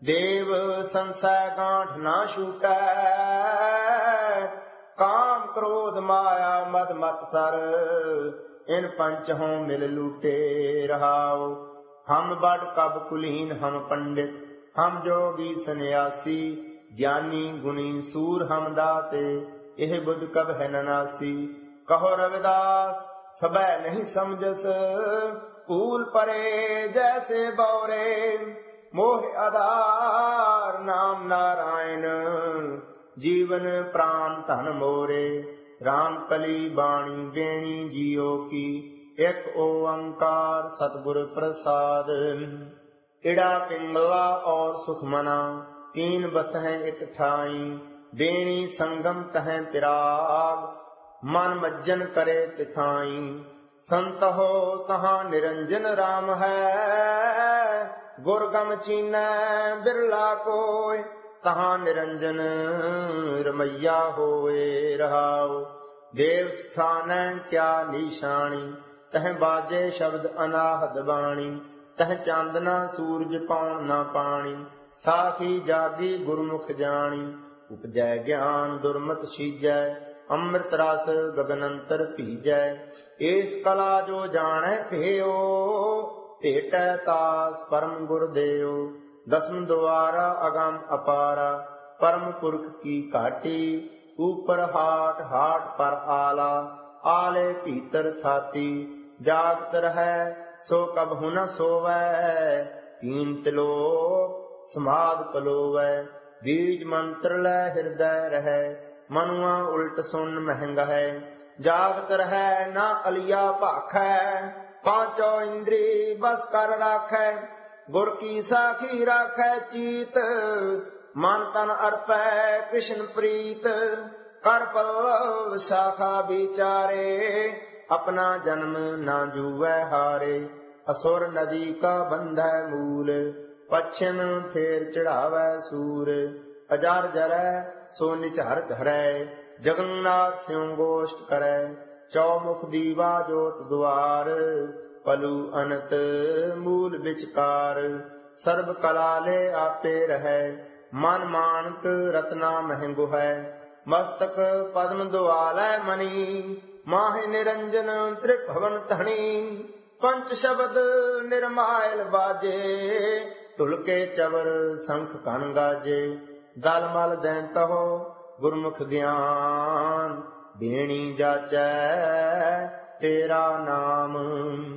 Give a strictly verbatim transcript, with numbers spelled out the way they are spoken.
देव संसै गांठ ना छूटै, काम क्रोध माया मद मत्सर, इन पंच हों मिल लूटे रहाओ। हम बड़ कब कुलीन हम पंडित, हम जोगी सन्यासी, ज्ञानी गुणी सूर हम दाते, यह बुध कब है ननासी। कहो रविदास सबै नहीं समझस, फूल परे जैसे बौरे, मोह आधार नाम नारायण, जीवन प्राण धन मोरे। राम कली बाणी बेणी जियो की, एक ओंकार सतगुर प्रसाद। इड़ा पिंगला और सुखमना, तीन बसहें एक ठाई, बेणी संगम तहें पिराग, मन मज्जन करे तिथाई। संत हो तहाँ निरंजन राम है, गुरगम चीनै बिरला कोय, तहाँ निरंजन रमैया होए रहाओ। देव स्थान क्या निशानी, तह बाजे शब्द अनाहद बाणी, तह चांदना सूरज पाउन ना पानी, साखी जागी गुरमुख जानी। उपजै ज्ञान दुर्मत सीजै, अमृत रस गगनंतर भीजै। इस कला जो जाने भेयो, भेटै तास परम गुरदेव। दसम द्वारा अगम अपारा, परम पुरख की काटी, ऊपर हाट हाट पर आला, आले भीतर छाती। जागत रहै सो कबहु न सोवै, तीन तिलोक समाध पलोवै। बीज मंत्र लै हृदय रहै, मनुआ उल्ट सुन महंग है। जागत रहै न अलिया भाखै, पांचों इंद्री बस कर राखै। गुर की साखी राखै चीत, मन तन अर्पै कृष्ण प्रीत। कर पल्लव शाखा बिचारे, अपना जन्म न जुवै हारे। असुर नदी का बंधै मूल, पश्चिम फेर चढ़ावै सूर। अजार जरै सो निचार धरै, जगन्नाथ स्यों गोष्ठ करै। चौमुख दीवा जोत द्वार, पलू अनत मूल विचकार। सर्व कला ले आपे रहै, मन मानक रत्ना महंगो है। मस्तक पद्म दुआलै मणि, माहि निरंजन त्रिभुवन धनी। पंच शब्द निर्मायल बाजे, ढुलके चवर शंख कन गाजे। दल मल दैंत हो गुरमुख ज्ञान, बेणी जाचै तेरा नाम।